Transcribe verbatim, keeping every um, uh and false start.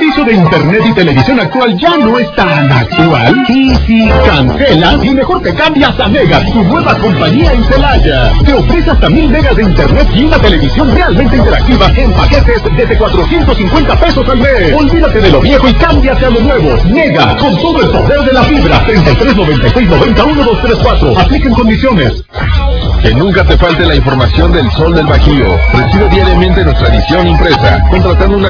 servicio de internet y televisión actual ya no es tan actual? Sí, sí, cancelas y mejor te cambias a Mega, tu nueva compañía en Celaya. Te ofrece hasta mil megas de internet y una televisión realmente interactiva en paquetes desde cuatrocientos cincuenta pesos al mes. Olvídate de lo viejo y cámbiate a lo nuevo. Mega, con todo el poder de la fibra. treinta y tres noventa y seis noventa uno dos tres cuatro. Apliquen condiciones. Que nunca te falte la información del Sol del Bajío. Recibe diariamente nuestra edición impresa, contratando una